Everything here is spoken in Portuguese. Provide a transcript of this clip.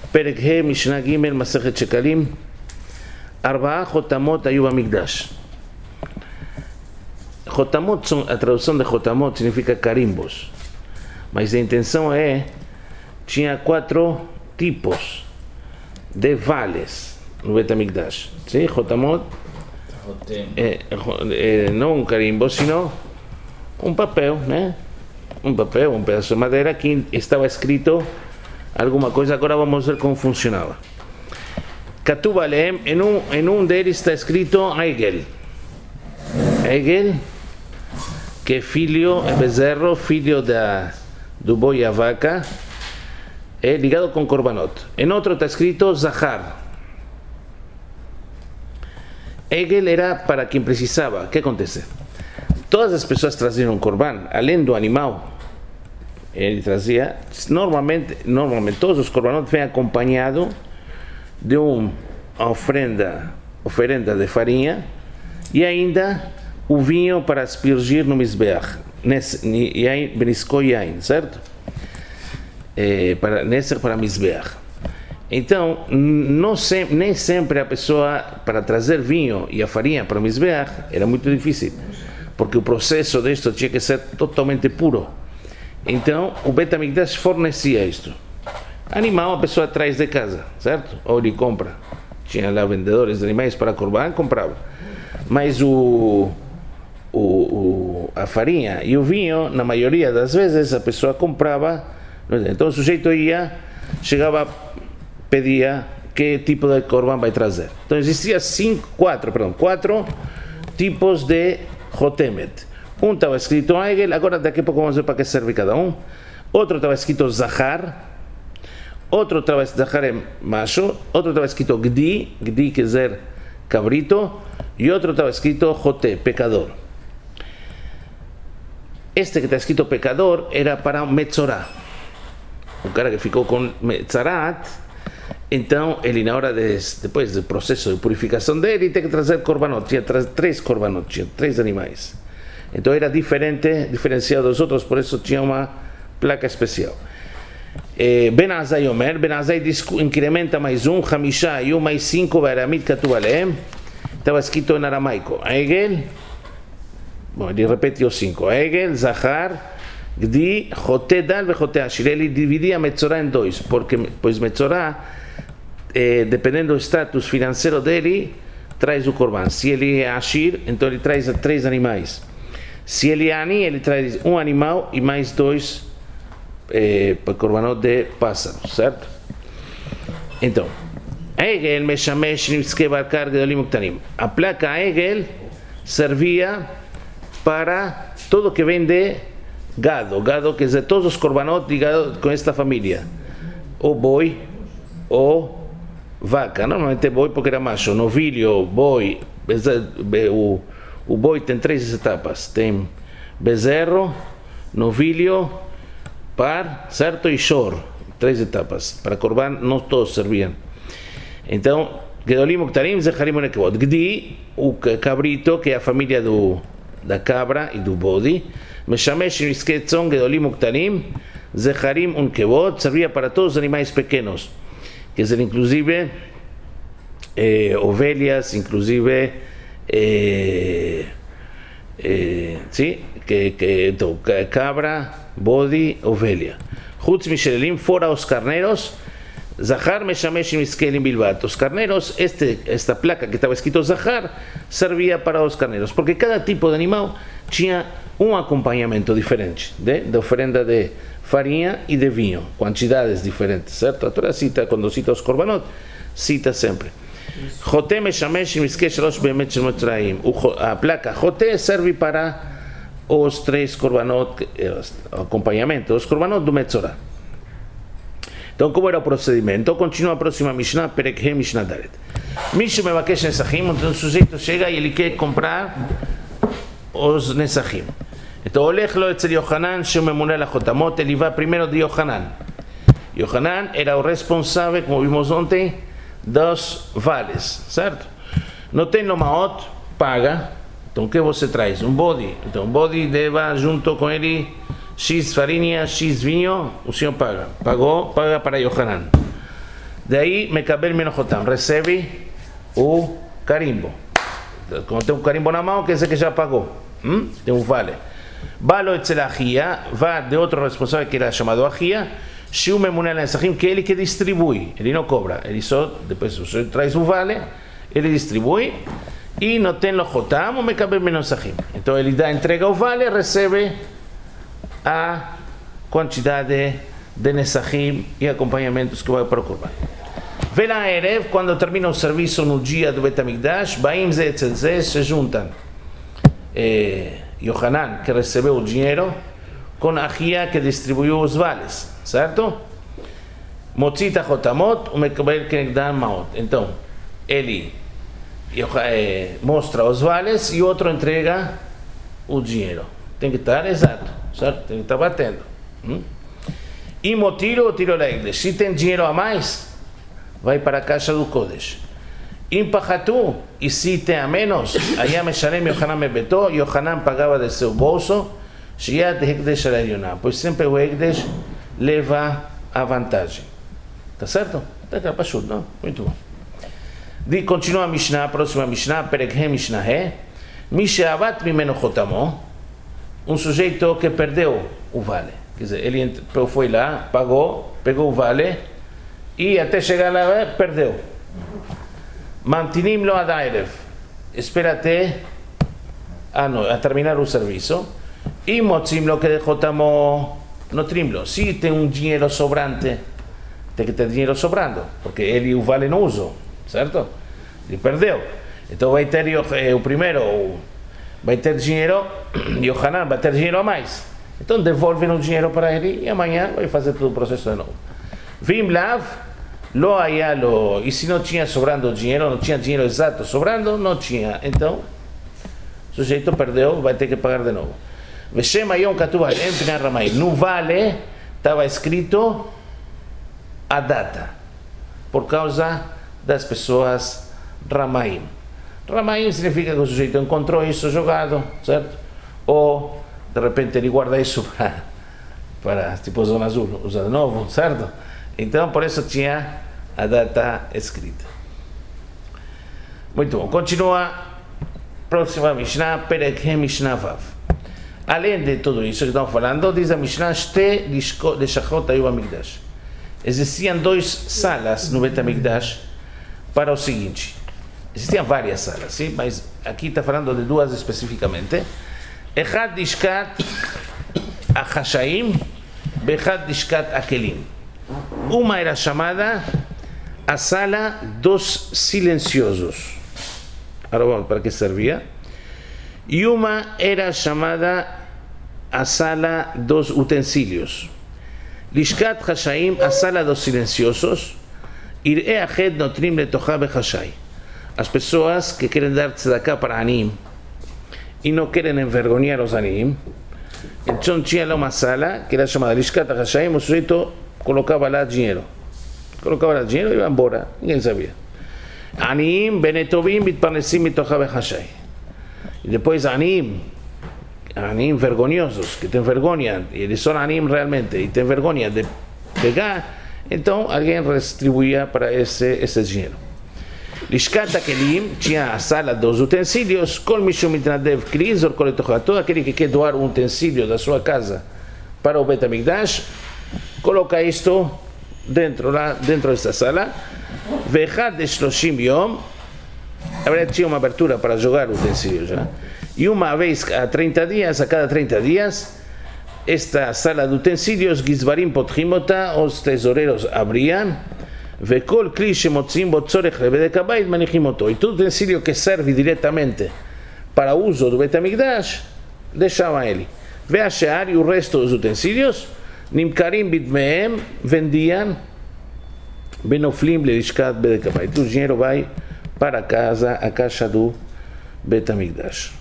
פרק ה' משנה ג' מסכת שקלים. 4 חותמות היו במקדש. Jotamot, a tradução de Jotamot significa carimbos, mas a intenção tinha 4 tipos de vales no Bet HaMikdash. Sim, Jotamot não um carimbo, sino um papel, né? Um papel, um pedaço de madeira que estava escrito alguma coisa. Agora vamos ver como funcionava. Katuv Aleem, em deles está escrito Egel. Egel, que é filho, é bezerro, filho do boi e a vaca, é ligado com korbanot. Em outro está escrito Zahar. Egel era para quem precisava. O que acontece? Todas as pessoas traziam um korban, além do animal. Ele trazia, normalmente todos os korbanot vêm acompanhados de uma oferenda de farinha e ainda o vinho para aspergir no Mizbeach, Benisko Yain, certo? Para Mizbeach. Então, nem sempre a pessoa, para trazer vinho e a farinha para o Mizbeach, era muito difícil, porque o processo disto tinha que ser totalmente puro. Então, o Bet HaMikdash fornecia isto. Animal a pessoa traz de casa, certo? Ou ele compra. Tinha lá vendedores de animais para korban, comprava. Mas a farinha e o vinho, na maioria das vezes, a pessoa comprava. Então o sujeito chegava, pedia que tipo de korban vai trazer. Então existia 4 tipos de Jotemet. Um estava escrito Egel, agora daqui a pouco vamos ver para que serve cada um. Outro estava escrito Zahar. Outro estava escrito Zahar é macho. Outro estava escrito Gdi quer dizer cabrito. E outro estava escrito Joté, pecador. Este que está escrito pecador era para Metzorah. O cara que ficou com Metzarat, então ele na hora depois do processo de purificação dele, tem que trazer korbanot. Tinha 3 korbanot, tinha 3 animais. Então era diferenciado dos outros, por isso tinha uma placa especial. Ben Azai Omer, Ben Azai incrementa mais um, Hamishá e mais 5, Baramit Katuv Aleem. Estava escrito em aramaico, Egel, bom, ele repete os 5, Egel, Zahar, Gdi, Joté Dal e Joté Ashir. Ele dividia Metzorah em 2, pois Metzorah, dependendo do status financeiro dele, traz o korban. Se ele é Ashir, então ele traz 3 animais. Se ele é Ani, ele traz um animal e mais 2 para korbanot de pássaro, certo? Então, Egel meshamesh nimske barkar gedolim uktanim. A placa Egel servia para todo que vem de gado que é de todos os korbanot ligados com esta família. O boi ou vaca, normalmente boi porque era macho, novilho, boi, o boi tem 3 etapas, tem bezerro, novilho, par, certo, e shor, 3 etapas. Para korban não todos serviam. Então, Gedolim Uktarim, Zecharim Unekevot. Gdi, o cabrito, que é a família da cabra e do bode. Meshamesh Nisketzon, Gedolim Uktarim, Zecharim Unekevot, servia para todos os animais pequenos, quer dizer, inclusive ovelhas, inclusive então, cabra, bode, ovelha. Chutz Mishelelim, fora os carneiros, Zahar Meshamesh Miskelim Bilbat. Os carneiros, esta placa que estava escrito Zahar, servia para os carneiros, porque cada tipo de animal tinha um acompanhamento diferente, de oferenda de farinha e de vinho, quantidades diferentes, certo? A Torá cita, quando cita os korbanot, cita sempre. Joté Meshamesh Miske Shalosh Bemet Shel Mitzrayim. A placa Joté serve para os 3 korbanot, acompanhamento, os korbanot do Metzorah. Então, como era o procedimento? Continua a próxima Mishnah, Perek He Mishnah Dalet. Mishu Mevakesh Nesachim, então o sujeito chega e ele quer comprar os Nesachim. Então, Olech lo etzel Yohanan, Shememune la Jotamot, ele vai primeiro de Yohanan. Yohanan era o responsável, como vimos ontem, dos vales, certo? Não tem Lomaot, paga. Então, o que você traz? Um bode. Então, o bode leva junto com ele X farinha, X vinho, o senhor paga. Pagou, paga para Yohanan. Daí, Mekabel Menochotam, recebe o carimbo. Quando tem um carimbo na mão, quer dizer que já pagou. Tem um vale. Balo etzel Achia, vai de outro responsável que era chamado Achia, Shiu Memunel Nesachim, que ele que distribui, ele não cobra, ele só, depois você traz o vale, ele distribui, e não tem Lochotam, ou Mekabel Menosachim. Então ele entrega o vale, recebe a quantidade de Nesachim e acompanhamentos que vai para o Corban. Vela Erev, quando termina o serviço no dia do Bet HaMikdash, Baim Ze Etzel Ze, se juntam Yohanan, que recebeu o dinheiro, com Achia, que distribuiu os vales, certo? Motzit HaChotamot, o Mekabel Kenegdan Maot. Então, ele mostra os vales e o outro entrega o dinheiro. Tem que estar exato, certo? Tem que estar batendo. E Motiro, o tiro Leigde. Se tem dinheiro a mais, vai para a caixa do Kodesh. Impachatu, e se tem a menos, aí a Meshalem Yohanan Mebeto, Yohanan pagava de seu bolso, Shiat Hekdesh Alayonah, pois sempre o Hekdesh leva a vantagem. Tá certo? Tá capachut, não? Muito bom. Continua a Mishnah, a próxima Mishnah, Perekhe Mishnah He, Mishavat Mimeno Chotamo, um sujeito que perdeu o vale. Quer dizer, ele foi lá, pagou, pegou o vale, e até chegar lá, perdeu. Mantinim lo adairev, espera até a terminar o serviço, e motzim lo que dejó tamo, notrimlo. Se tem um dinheiro sobrante, tem que ter dinheiro sobrando, porque ele o vale não usou, certo? Ele perdeu. Então vai ter o primeiro, vai ter dinheiro, Yohanan vai ter dinheiro a mais. Então devolvem o dinheiro para ele e amanhã vai fazer todo o processo de novo. Vim lav, lo ayalo, e se não tinha sobrando dinheiro, não tinha dinheiro exato sobrando, não tinha. Então, o sujeito perdeu, vai ter que pagar de novo. Veshem ayom katuv alem pnei Ramaim. No vale estava escrito a data, por causa das pessoas Ramaim. Ramaim significa que o sujeito encontrou isso jogado, certo? Ou de repente ele guarda isso para tipo Zona Azul, usa de novo, certo? Então por isso tinha a data escrita. Muito bom, continua. Próxima Mishnah, Perek Mishnah Vav. Além de tudo isso que estamos falando, diz a Mishnah, Shte Leshachot Hayu Bamikdash. Existiam duas salas no Bet HaMikdash para o seguinte. Existiam várias salas, sim? Mas aqui está falando de duas especificamente. Echad Lishkat HaChashaim, Bechad Lishkat HaKelim. Uma era chamada a sala dos silenciosos. Agora vamos para que servia. E uma era chamada a sala dos utensílios. Lishkat HaShaim, a sala dos silenciosos. Ir'e Ached Notrim Letochá Bechashai. As pessoas que querem dar tzedakah para Anim e não querem envergonhar os Anim, então tinha lá uma sala que era chamada Lishkat HaShaim, o sujeito colocava lá dinheiro. Colocava lá dinheiro e ia embora, ninguém sabia. Anim, Benetovim, Bitparnesim, Mitochá Bechashai. E depois Anim vergonhosos, que têm vergonha, e eles são Anim realmente, e têm vergonha de pegar, então alguém retribuía para esse dinheiro. Lishkat HaKelim tinha a sala dos utensílios, Kol Mishum Mitnadev Kli Zor Kol Letochá, todo aquele que quer doar um utensílio da sua casa para o Bet HaMikdash, coloca isto dentro desta sala. Ve'echad de 30 yom, a verdade tinha uma abertura para jogar o utensílio já. E uma vez a 30 dias, a cada 30 dias, esta sala de utensílios, Gizbarim Potchimota, os tesoureiros abriam, Ve'kol Kli Shemotzim Botzorech Lebedek HaBayit Manichimoto. E todo utensílio que serve diretamente para o uso do Bet HaMikdash, deixava ele. Ve'ashear, e o resto dos utensílios, Nimkarim Bidmeem, vendiam, Benoflim Lelishkat Bedek HaBayit. O dinheiro vai para a casa, a caixa do Bet HaMikdash.